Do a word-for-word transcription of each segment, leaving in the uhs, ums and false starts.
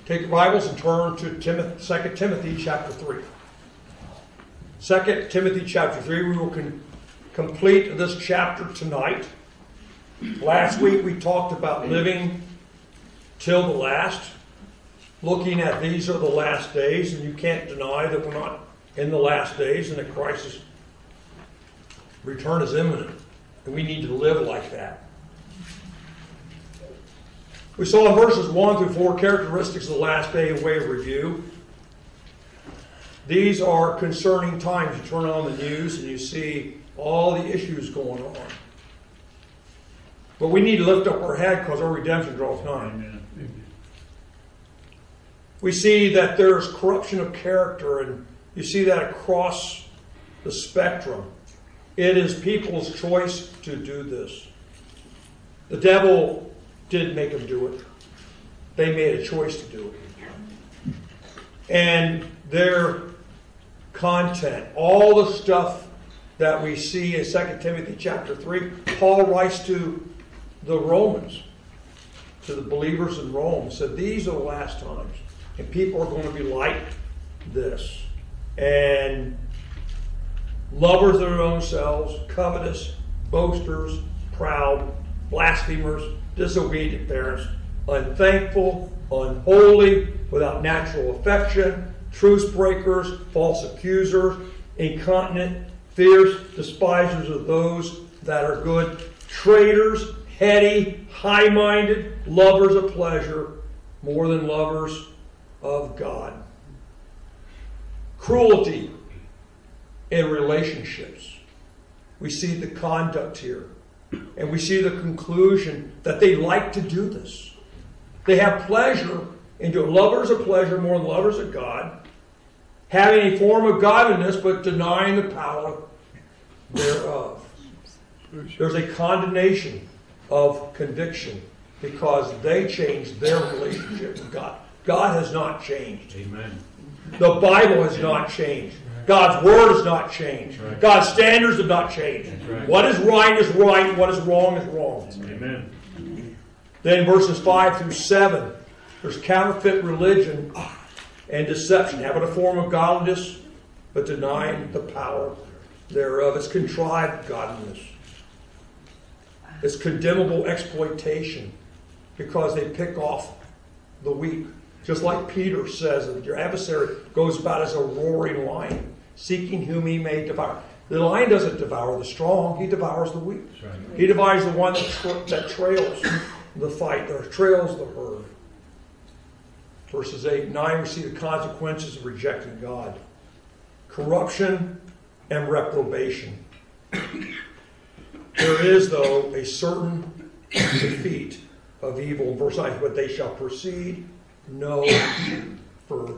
Take your Bibles and turn to Timothy, Second Timothy chapter three. Second Timothy chapter three. We will con- complete this chapter tonight. Last week we talked about living till the last, looking at these are the last days, and you can't deny that we're not in the last days and that Christ's return is imminent, and we need to live like that. We saw in verses one through four characteristics of the last day in way of review. These are concerning times. You turn on the news and you see all the issues going on. But we need to lift up our head because our redemption draws nigh. Amen. We see that there's corruption of character, and you see that across the spectrum. It is people's choice to do this. The devil did make them do it. They made a choice to do it. And their content, all the stuff that we see in Second Timothy chapter three, Paul writes to the Romans, to the believers in Rome, said these are the last times. And people are going to be like this. And lovers of their own selves, covetous, boasters, proud, blasphemers, disobedient parents, unthankful, unholy, without natural affection, truce breakers, false accusers, incontinent, fierce, despisers of those that are good, traitors, heady, high-minded, lovers of pleasure, more than lovers of God. Cruelty in relationships. We see the conduct here. And we see the conclusion that they like to do this. They have pleasure into lovers of pleasure more than lovers of God, having a form of godliness but denying the power thereof. There's a condemnation of conviction because they changed their relationship with God. God has not changed. Amen. The Bible has not changed. God's word has not changed. Right. God's standards have not changed. Right. What is right is right. What is wrong is wrong. Amen. Then verses five through seven, there's counterfeit religion and deception, having a form of godliness, but denying the power thereof. It's contrived godliness. It's condemnable exploitation because they pick off the weak. Just like Peter says, that your adversary goes about as a roaring lion, seeking whom he may devour. The lion doesn't devour the strong, he devours the weak. Right. He devours the one that, tra- that trails the fight, or trails the herd. Verses eight and nine, we see the consequences of rejecting God. Corruption and reprobation. There is, though, a certain defeat of evil. In verse nine, but they shall proceed no further.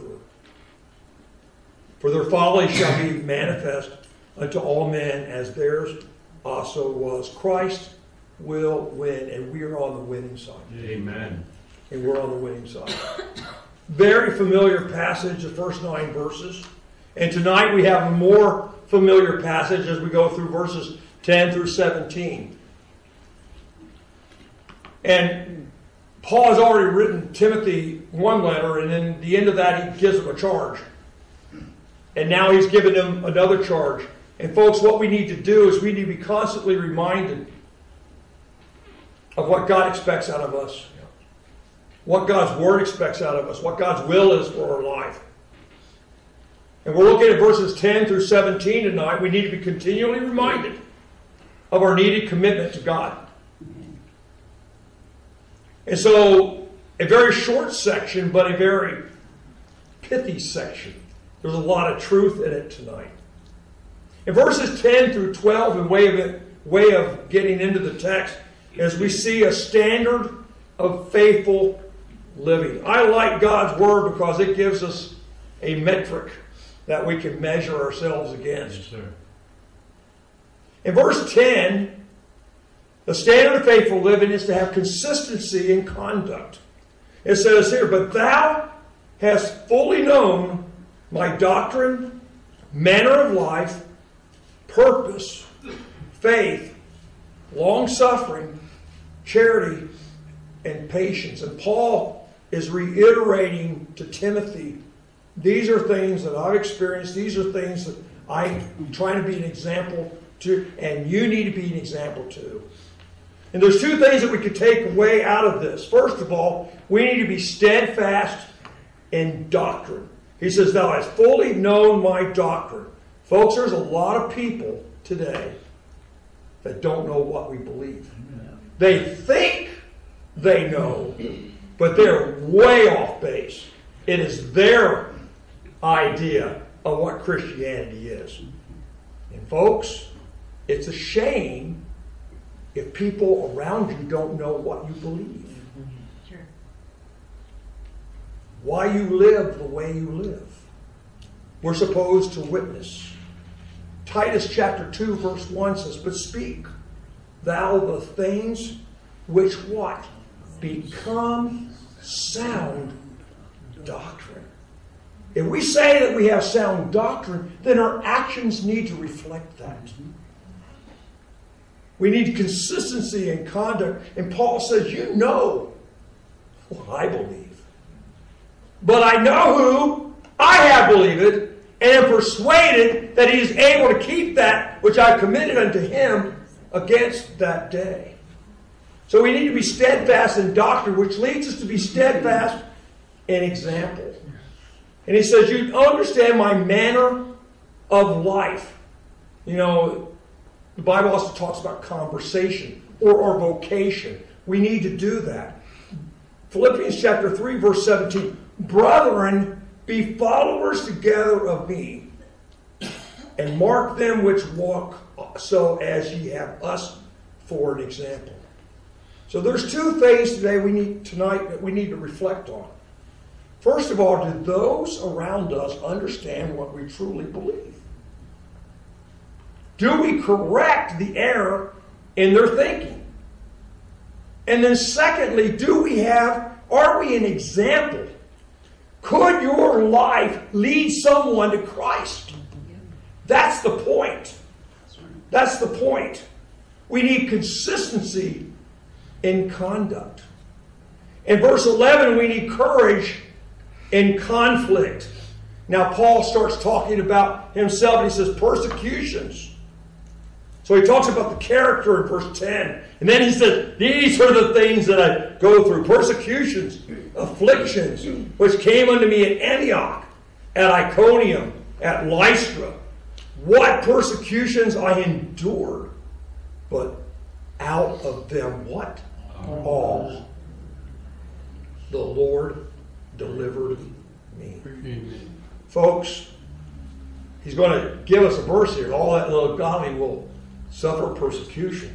For their folly shall be manifest unto all men, as theirs also was. Christ will win, and we are on the winning side. Amen. And we're on the winning side. Very familiar passage, the first nine verses. And tonight we have a more familiar passage as we go through verses ten through seventeen. And Paul has already written Timothy one letter, and in the end of that he gives him a charge. And now he's given him another charge. And folks, what we need to do is we need to be constantly reminded of what God expects out of us. What God's Word expects out of us. What God's will is for our life. And we're looking at verses ten through seventeen tonight. We need to be continually reminded of our needed commitment to God. And so, a very short section, but a very pithy section. There's a lot of truth in it tonight. In verses ten through twelve, in way of, it, way of getting into the text, as we see a standard of faithful living. I like God's Word because it gives us a metric that we can measure ourselves against. Yes, sir. In verse ten, the standard of faithful living is to have consistency in conduct. It says here, but thou hast fully known my doctrine, manner of life, purpose, faith, long-suffering, charity, and patience. And Paul is reiterating to Timothy, these are things that I've experienced, these are things that I'm trying to be an example to, and you need to be an example to. And there's two things that we could take away out of this. First of all, we need to be steadfast in doctrine. He says, thou hast fully known my doctrine. Folks, there's a lot of people today that don't know what we believe. They think they know, but they're way off base. It is their idea of what Christianity is. And folks, it's a shame if people around you don't know what you believe. Sure. Why you live the way you live. We're supposed to witness. Titus chapter two verse one says, but speak thou the things which what? Become sound doctrine. If we say that we have sound doctrine, then our actions need to reflect that. We need consistency in conduct. And Paul says, you know what I believe. But I know who I have believed and am persuaded that he is able to keep that which I committed unto him against that day. So we need to be steadfast in doctrine, which leads us to be steadfast in example. And he says, you understand my manner of life. You know, the Bible also talks about conversation or our vocation. We need to do that. Philippians chapter three, verse seventeen. Brethren, be followers together of me, and mark them which walk so as ye have us for an example. So there's two things today we need tonight that we need to reflect on. First of all, do those around us understand what we truly believe? Do we correct the error in their thinking? And then secondly, do we have, are we an example? Could your life lead someone to Christ? That's the point. That's the point. We need consistency in conduct. In verse eleven, we need courage in conflict. Now, Paul starts talking about himself, and he says persecutions. So he talks about the character in verse ten. And then he says, these are the things that I go through. Persecutions, afflictions, which came unto me at Antioch, at Iconium, at Lystra. What persecutions I endured. But out of them what? All. The Lord delivered me. Folks, he's going to give us a verse here. All that little godly will suffer persecution.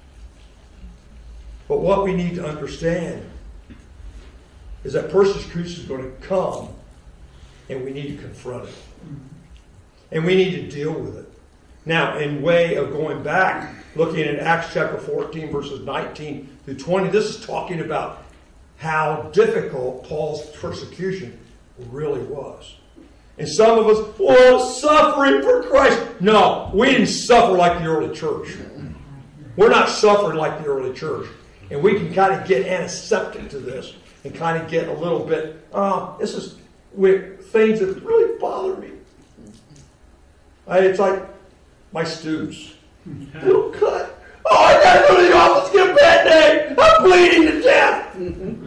But what we need to understand is that persecution is going to come, and we need to confront it. And we need to deal with it. Now, in way of going back, looking at Acts chapter fourteen, verses nineteen through twenty, this is talking about how difficult Paul's persecution really was. And some of us, oh, suffering for Christ. No, we didn't suffer like the early church. We're not suffering like the early church. And we can kind of get antiseptic to this and kind of get a little bit, oh, this is with things that really bother me. I, it's like my students. Little cut. Oh, I got to go to the office, get a bad day. I'm bleeding to death.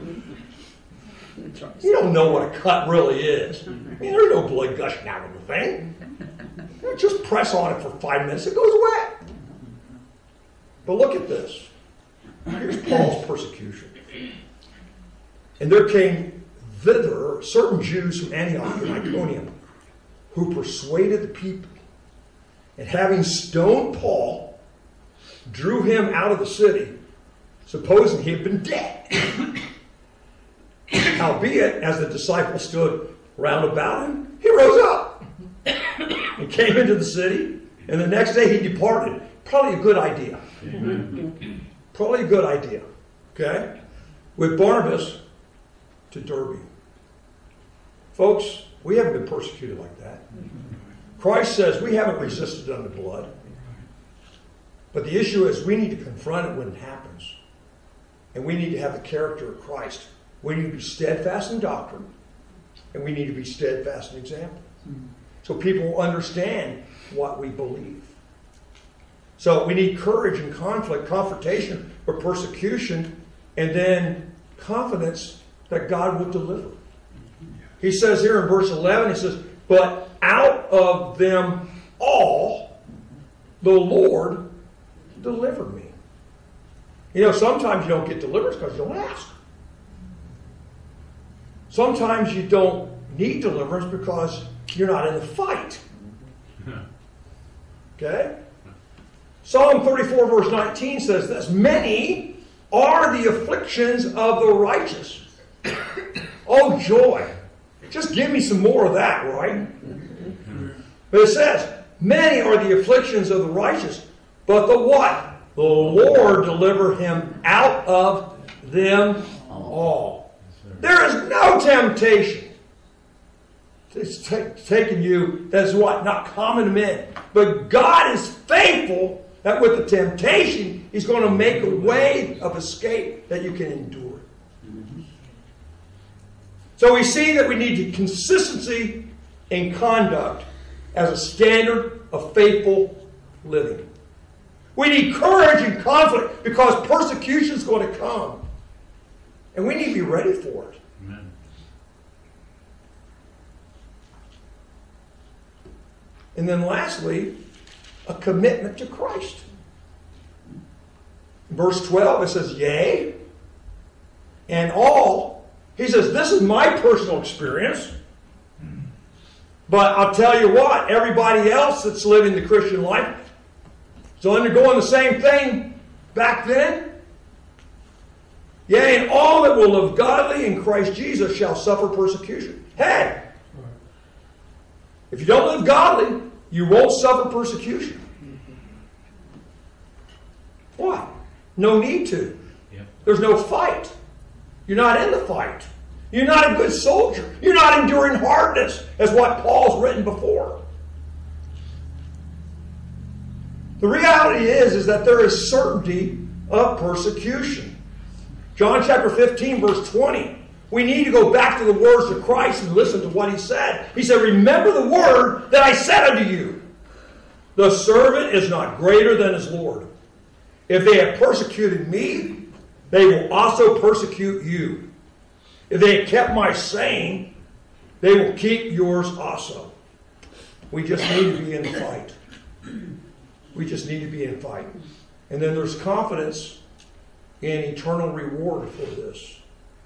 You don't know what a cut really is. I mean, there's no blood gushing out of the thing. You just press on it for five minutes, it goes away. But look at this. Here's Paul's persecution. And there came thither certain Jews from Antioch and Iconium, who persuaded the people, and having stoned Paul, drew him out of the city, supposing he had been dead. Howbeit, as the disciples stood round about him, he rose up and came into the city, and the next day he departed. Probably a good idea. Probably a good idea. Okay? With Barnabas to Derbe. Folks, we haven't been persecuted like that. Christ says we haven't resisted under blood. But the issue is we need to confront it when it happens. And we need to have the character of Christ We need to be steadfast in doctrine, and we need to be steadfast in example. So people will understand what we believe. So we need courage in conflict, confrontation or persecution, and then confidence that God will deliver. He says here in verse eleven, he says, but out of them all the Lord delivered me. You know, sometimes you don't get deliverance because you don't ask. Sometimes you don't need deliverance because you're not in the fight. Okay? Psalm thirty-four verse nineteen says this, many are the afflictions of the righteous. Oh, joy. Just give me some more of that, right? But it says, many are the afflictions of the righteous, but the what? The Lord delivered him out of them all. There is no temptation. It's t- taking you, that's what? Not common to men. But God is faithful that with the temptation, He's going to make a way of escape that you can endure. So we see that we need consistency in conduct as a standard of faithful living. We need courage in conflict because persecution is going to come. And we need to be ready for it. Amen. And then lastly, a commitment to Christ. In verse twelve, it says, yea, and all. He says, this is my personal experience. But I'll tell you what, everybody else that's living the Christian life is undergoing the same thing back then. Yea, and all that will live godly in Christ Jesus shall suffer persecution. Hey! If you don't live godly, you won't suffer persecution. Why? No need to. Yep. There's no fight. You're not in the fight. You're not a good soldier. You're not enduring hardness, as what Paul's written before. The reality is, is that there is certainty of persecution. John chapter fifteen, verse twenty. We need to go back to the words of Christ and listen to what He said. He said, remember the word that I said unto you. The servant is not greater than his Lord. If they have persecuted me, they will also persecute you. If they have kept my saying, they will keep yours also. We just need to be in the fight. We just need to be in the fight. And then there's confidence in eternal reward for this.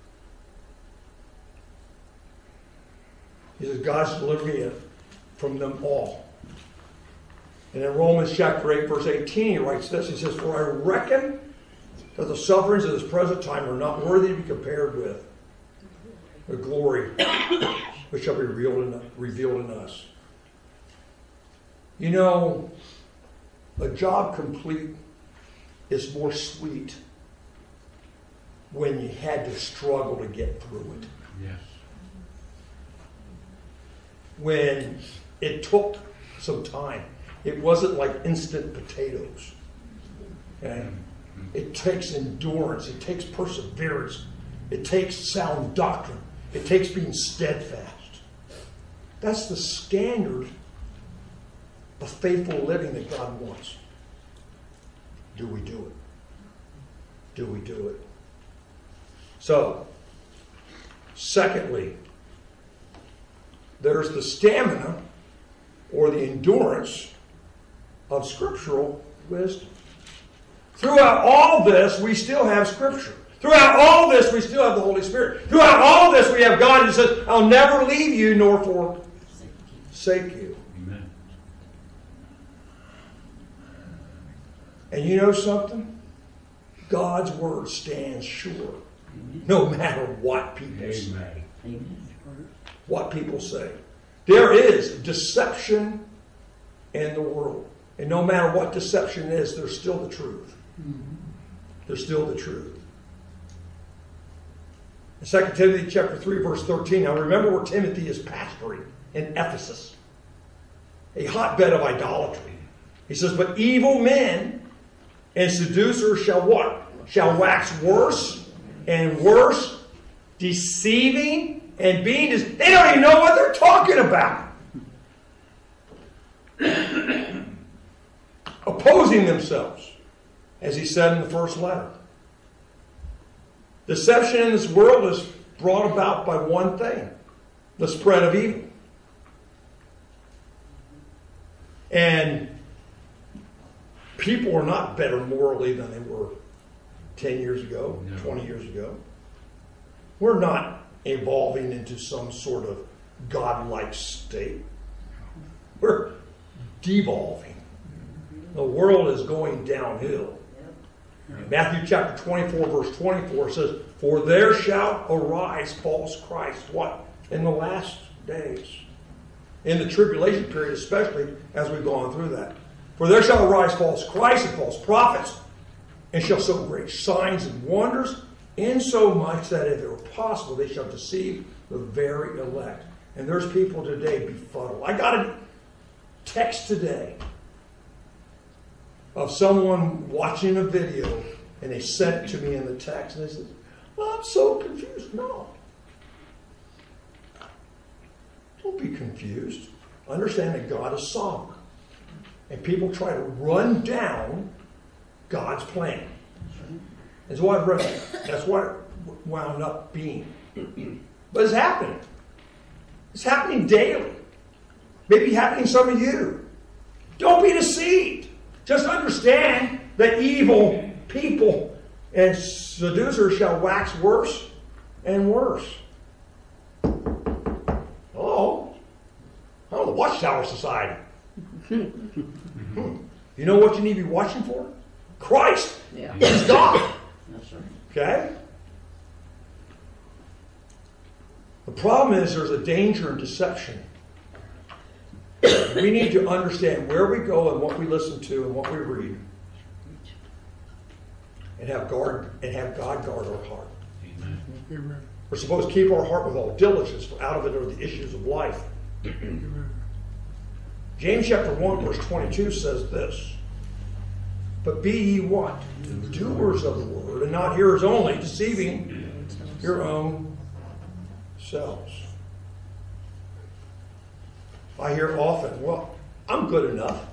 He says, God's delivered me from them all. And in Romans chapter eight, verse eighteen, he writes this. He says, for I reckon that the sufferings of this present time are not worthy to be compared with the glory which shall be revealed in, revealed in us. You know, a job complete is more sweet when you had to struggle to get through it. Yes. When it took some time. It wasn't like instant potatoes. Okay? It takes endurance. It takes perseverance. It takes sound doctrine. It takes being steadfast. That's the standard of faithful living that God wants. Do we do it? Do we do it? So, secondly, there's the stamina or the endurance of scriptural wisdom. Throughout all this, we still have Scripture. Throughout all this, we still have the Holy Spirit. Throughout all this, we have God who says, I'll never leave you nor forsake you. Amen. And you know something? God's word stands sure. No matter what people Amen. say. Amen. What people say. There is deception in the world. And no matter what deception is, there's still the truth. Mm-hmm. There's still the truth. In Second Timothy chapter three, verse thirteen, now remember where Timothy is pastoring in Ephesus, a hotbed of idolatry. He says, but evil men and seducers shall what? Shall wax worse and worse, deceiving and being, des- they don't even know what they're talking about. Opposing themselves, as he said in the first letter. Deception in this world is brought about by one thing, the spread of evil. And people are not better morally than they were ten years ago, no. twenty years ago. We're not evolving into some sort of godlike state. We're devolving. The world is going downhill. Matthew chapter twenty-four, verse twenty-four says, "For there shall arise false Christ." What? In the last days. In the tribulation period, especially as we've gone through that. "For there shall arise false Christ and false prophets, and shall show great signs and wonders, insomuch that if it were possible, they shall deceive the very elect." And there's people today befuddled. I got a text today of someone watching a video, and they sent it to me in the text, and they said, "Well, I'm so confused." No. Don't be confused. Understand that God is sovereign. And people try to run down God's plan. That's what I've read. That's what it wound up being. But it's happening. It's happening daily. Maybe happening to some of you. Don't be deceived. Just understand that evil people and seducers shall wax worse and worse. Oh, oh, the Watchtower Society. Hmm. You know what you need to be watching for? Christ. Yeah. He's God. That's right. Okay? The problem is there's a danger in deception. We need to understand where we go and what we listen to and what we read, and have guard and have God guard our heart. Amen. We're supposed to keep our heart with all diligence, for out of it are the issues of life. James chapter one, verse twenty-two says this: "But be ye what? Doers of the word, and not hearers only, deceiving your own selves." I hear often, "Well, I'm good enough."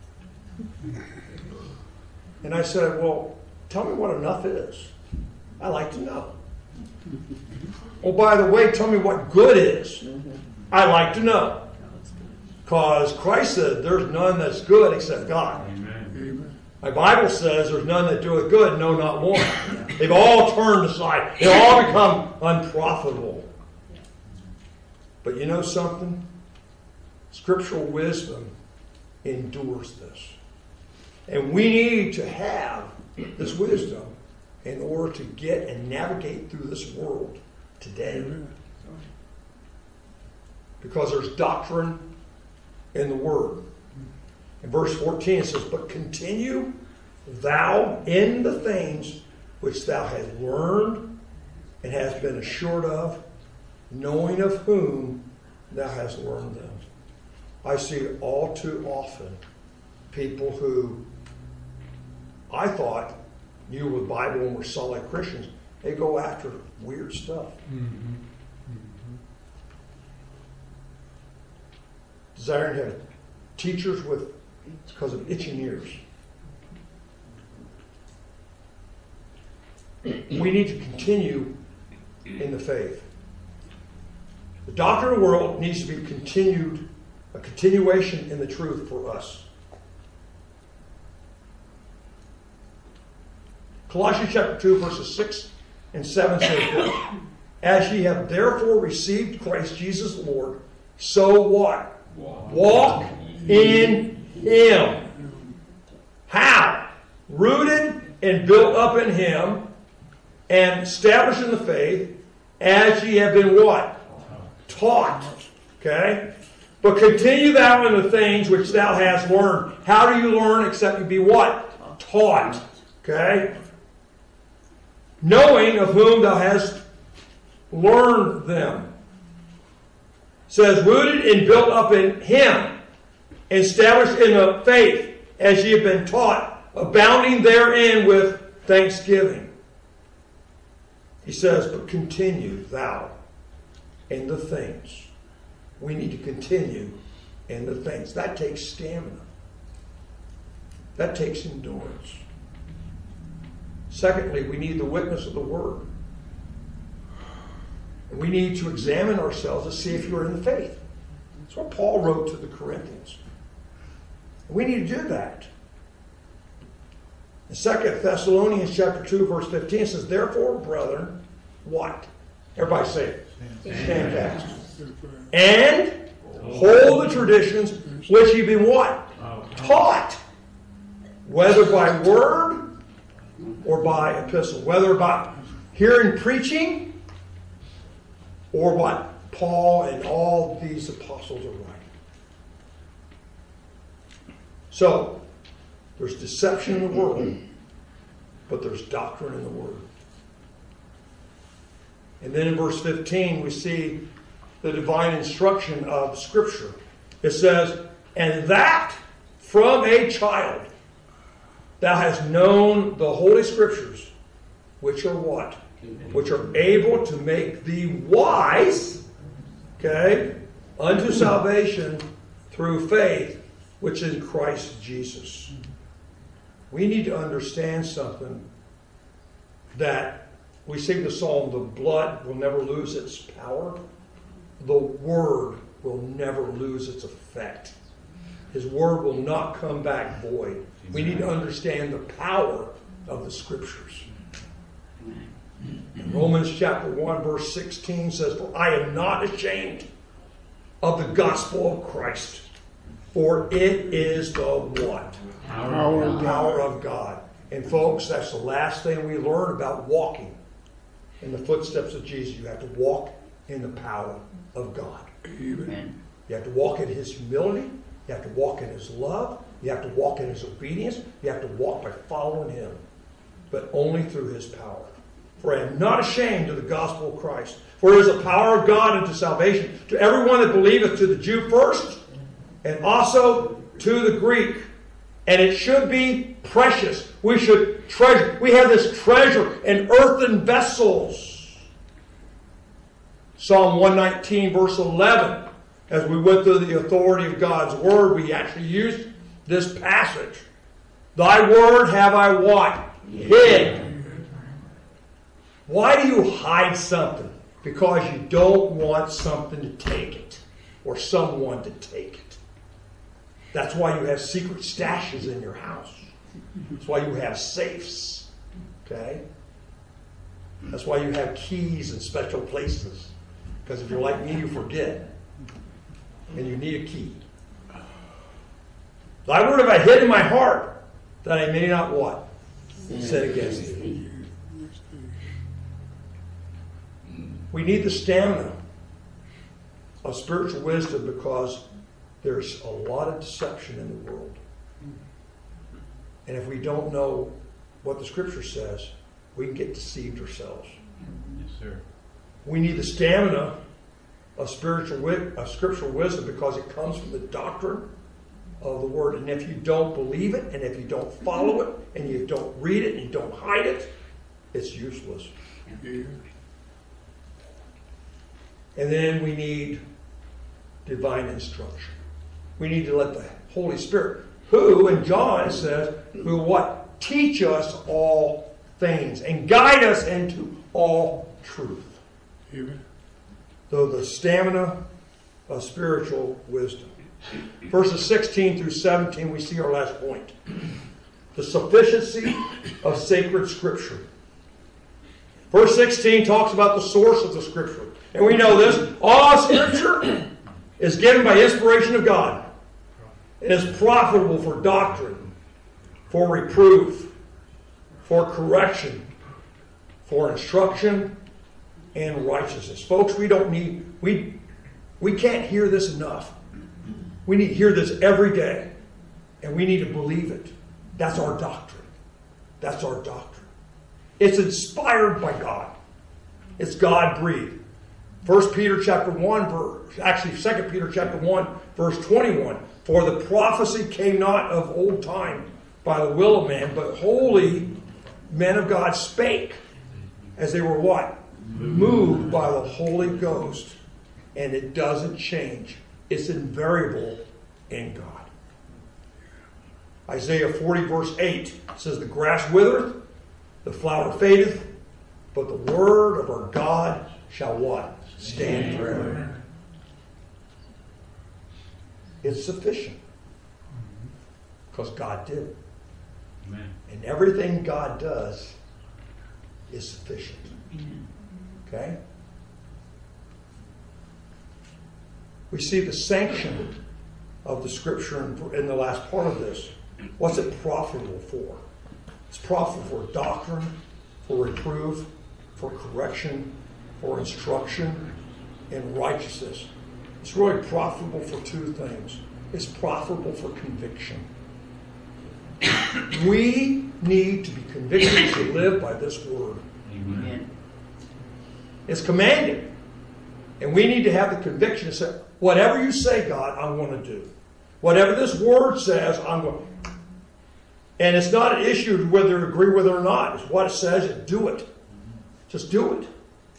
And I said, "Well, tell me what enough is. I like to know." "Oh, by the way, tell me what good is. I like to know." Because Christ said, "There's none that's good except God." Amen. My Bible says, "There's none that doeth good, no, not one." They've all turned aside. They've all become unprofitable. But you know something? Scriptural wisdom endures this. And we need to have this wisdom in order to get and navigate through this world today. Because there's doctrine in the Word. In verse fourteen it says, "But continue thou in the things which thou hast learned and hast been assured of, knowing of whom thou hast learned them." I see all too often people who I thought knew the Bible and were solid Christians. They go after weird stuff. Mm-hmm. Mm-hmm. Desiring to have teachers with, because of itching ears. We need to continue in the faith. The doctrine of the world needs to be continued, a continuation in the truth for us. Colossians chapter two, verses six and seven says this: "As ye have therefore received Christ Jesus the Lord, so what? Walk, Walk in Him." How? Rooted and built up in Him, and established in the faith, as ye have been what? Taught. Okay? "But continue thou in the things which thou hast learned." How do you learn except you be what? Taught. Okay? "Knowing of whom thou hast learned them." It says, rooted and built up in Him, established in the faith, as ye have been taught, abounding therein with thanksgiving. He says, but continue thou in the things. We need to continue in the things. That takes stamina. That takes endurance. Secondly, we need the witness of the Word. And we need to examine ourselves to see if you're in the faith. That's what Paul wrote to the Corinthians. We need to do that. In Second Thessalonians chapter two, verse fifteen, it says, therefore, brethren, what? Everybody say it. Stand fast. And hold the traditions which you've been what? Taught. Whether by word or by epistle. Whether by hearing preaching or what Paul and all these apostles are writing. So, there's deception in the world, but there's doctrine in the Word. And then in verse fifteen, we see the divine instruction of Scripture. It says, and that from a child thou hast known the Holy Scriptures, which are what? Which are able to make thee wise, okay, unto salvation through faith, which is in Christ Jesus. We need to understand something, that we sing the psalm, the blood will never lose its power. The Word will never lose its effect. His Word will not come back void. We need to understand the power of the Scriptures. In Romans chapter one, verse sixteen says, for I am not ashamed of the gospel of Christ, for it is the what? Power of God. Power of God. And folks, that's the last thing we learn about walking in the footsteps of Jesus. You have to walk in the power of God. Amen. You have to walk in His humility. You have to walk in His love. You have to walk in His obedience. You have to walk by following Him. But only through His power. For I am not ashamed of the gospel of Christ. For it is the power of God unto salvation to everyone that believeth, to the Jew first, and also to the Greek. And it should be precious. We should treasure. We have this treasure in earthen vessels. Psalm one nineteen, verse eleven. As we went through the authority of God's Word, we actually used this passage. Thy Word have I what? Hid. Why do you hide something? Because you don't want something to take it. Or someone to take it. That's why you have secret stashes in your house. That's why you have safes. Okay? That's why you have keys in special places. Because if you're like me, you forget. And you need a key. Thy word have I hid in my heart, that I may not what? Sin against thee. We need the stamina of spiritual wisdom, because there's a lot of deception in the world. And if we don't know what the Scripture says, we can get deceived ourselves. Yes, sir. We need the stamina of spiritual of scriptural wisdom, because it comes from the doctrine of the Word. And if you don't believe it, and if you don't follow it, and you don't read it, and you don't hide it, it's useless. Yeah. And then we need divine instruction. We need to let the Holy Spirit, who, in John it says, who what? Teach us all things and guide us into all truth. Amen. So the stamina of spiritual wisdom. Verses sixteen through seventeen, we see our last point. The sufficiency of sacred Scripture. Verse sixteen talks about the source of the Scripture. And we know this. All Scripture is given by inspiration of God. It is profitable for doctrine, for reproof, for correction, for instruction, and righteousness. Folks, we don't need, we, we can't hear this enough. We need to hear this every day. And we need to believe it. That's our doctrine. That's our doctrine. It's inspired by God. It's God-breathed. First Peter chapter one, verse, actually Second Peter chapter one, verse twenty-one. For the prophecy came not of old time by the will of man, but holy men of God spake, as they were what? moved by the Holy Ghost, and it doesn't change. It's invariable in God. Isaiah forty verse eight says, the grass withereth, the flower fadeth, but the word of our God shall what? Stand forever. It's sufficient. Because God did it. Amen. And everything God does is sufficient. Okay? We see the sanction of the scripture in, in the last part of this. What's it profitable for? It's profitable for doctrine, for reproof, for correction, for instruction in righteousness. It's really profitable for two things. It's profitable for conviction. We need to be convicted to live by this word. Amen. It's commanded. And we need to have the conviction to say, whatever you say, God, I'm going to do. Whatever this word says, I'm going to. And it's not an issue of whether you agree with it or not. It's what it says, and do it. Just do it.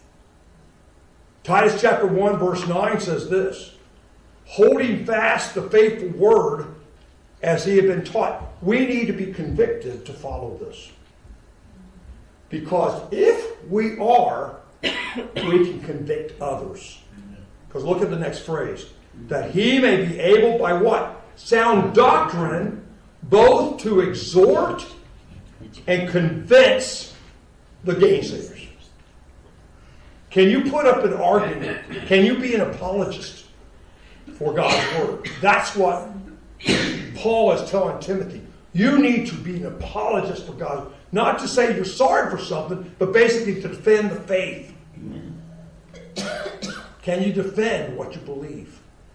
Titus chapter one verse nine says this, holding fast the faithful word as he had been taught. We need to be convicted to follow this. Because if we are, we can convict others. Because look at the next phrase. That he may be able by what? Sound doctrine, both to exhort and convince the gainsayers. Can you put up an argument? Can you be an apologist for God's word? That's what Paul is telling Timothy. You need to be an apologist for God's word. Not to say you're sorry for something, but basically to defend the faith. Can you defend what you believe?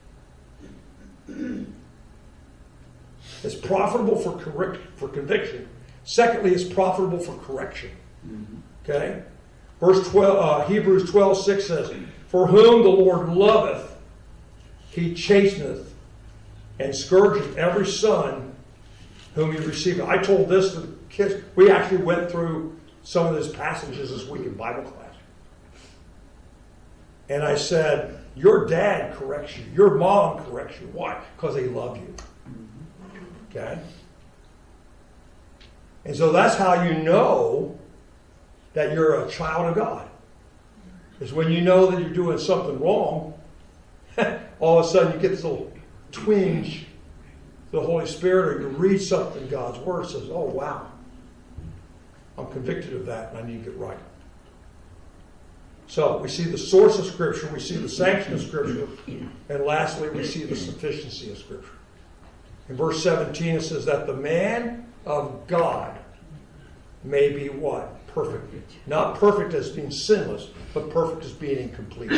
It's profitable for correct, for conviction. Secondly, it's profitable for correction. Okay? Verse twelve, uh, Hebrews twelve six says, for whom the Lord loveth, he chasteneth, and scourgeth every son whom he receiveth. I told this to the kids. We actually went through some of these passages this week in Bible class. And I said, your dad corrects you. Your mom corrects you. Why? Because they love you. Okay? And so that's how you know that you're a child of God. Is when you know that you're doing something wrong, all of a sudden you get this little twinge of the Holy Spirit, or you read something in God's Word, says, oh wow, I'm convicted of that and I need to get right. So we see the source of Scripture, we see the sanction of Scripture, and lastly we see the sufficiency of Scripture. In verse seventeen it says that the man of God may be what? Perfect. Not perfect as being sinless, but perfect as being incomplete.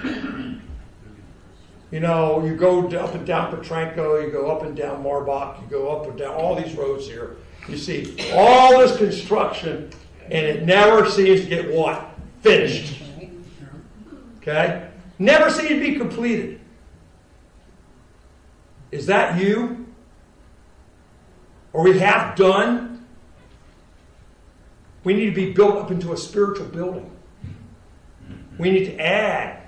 You know, you go up and down Petranco, you go up and down Marbach, you go up and down all these roads here. You see all this construction, and it never seems to get what? Finished. Okay? Never seems to be completed. Is that you? Are we half done? We need to be built up into a spiritual building. We need to add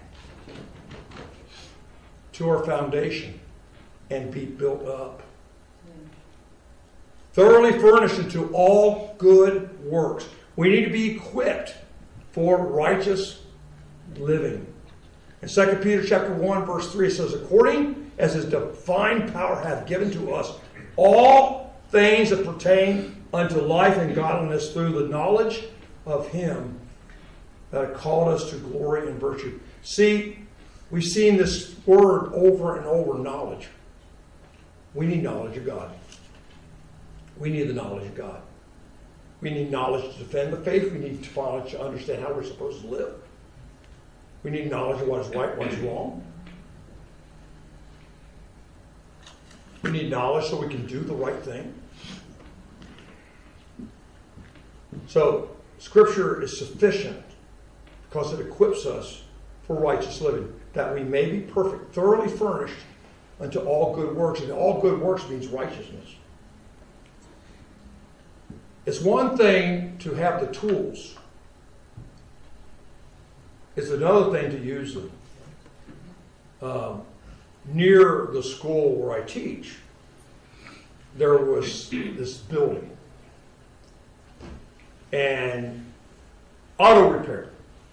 to our foundation and be built up. Thoroughly furnished into all good works. We need to be equipped for righteous living. In Second Peter chapter one, verse three, it says, according as his divine power hath given to us all things that pertain unto life and godliness through the knowledge of him that hath called us to glory and virtue. See, we've seen this word over and over, knowledge. We need knowledge of God. We need the knowledge of God. We need knowledge to defend the faith. We need knowledge to understand how we're supposed to live. We need knowledge of what is right, what is wrong. We need knowledge so we can do the right thing. So, Scripture is sufficient because it equips us for righteous living, that we may be perfect, thoroughly furnished unto all good works. And all good works means righteousness. It's one thing to have the tools. It's another thing to use them. Um, near the school where I teach, there was this building. And auto repair.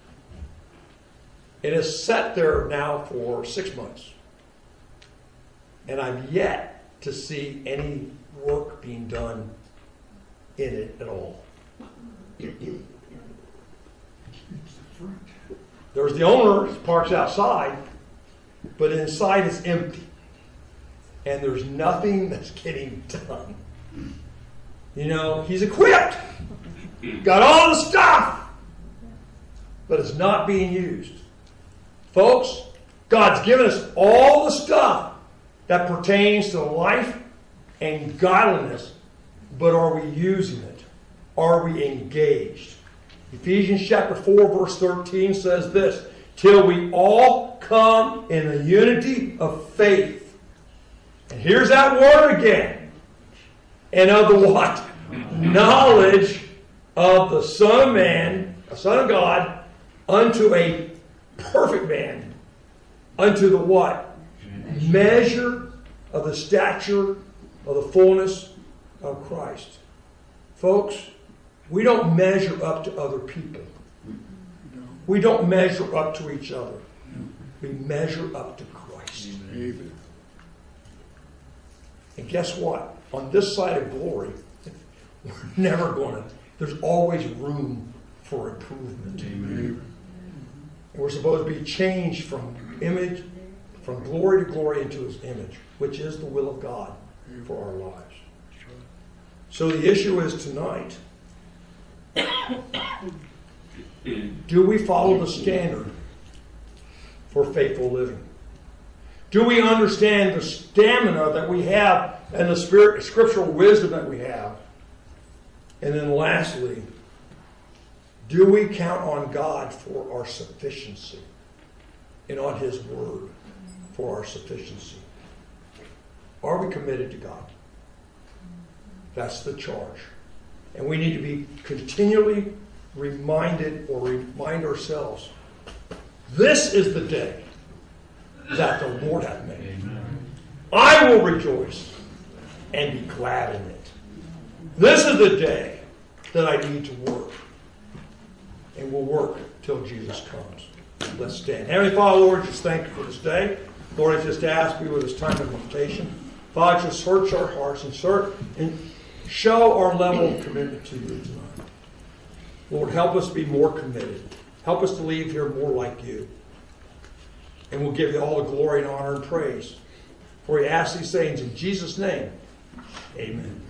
It has sat there now for six months. And I've yet to see any work being done in it at all. There's the owner who parks outside, but inside it's empty. And there's nothing that's getting done. You know, he's equipped. Got all the stuff. But it's not being used. Folks, God's given us all the stuff that pertains to life and godliness. But are we using it? Are we engaged? Ephesians chapter four verse thirteen says this, till we all come in the unity of faith. And here's that word again. And of the what? Knowledge of the Son of Man, the Son of God, unto a perfect man. Unto the what? Measure of the stature of the fullness of Christ. Folks, we don't measure up to other people. We don't measure up to each other. We measure up to Christ. Amen. And guess what? On this side of glory, we're never going to, there's always room for improvement. Amen. And we're supposed to be changed from image, from glory to glory into His image, which is the will of God for our lives. So the issue is tonight, do we follow the standard for faithful living? Do we understand the stamina that we have and the spirit, scriptural wisdom that we have? And then lastly, do we count on God for our sufficiency and on His word for our sufficiency? Are we committed to God? That's the charge. And we need to be continually reminded or remind ourselves, this is the day that the Lord hath made. Amen. I will rejoice and be glad in it. This is the day that I need to work. And we'll work till Jesus comes. Let's stand. Heavenly Father, Lord, just thank you for this day. Lord, I just ask you with this time of meditation, Father, just search our hearts and search and show our level of commitment to you tonight. Lord, help us be more committed. Help us to leave here more like you. And we'll give you all the glory and honor and praise. For we ask these things in Jesus' name. Amen.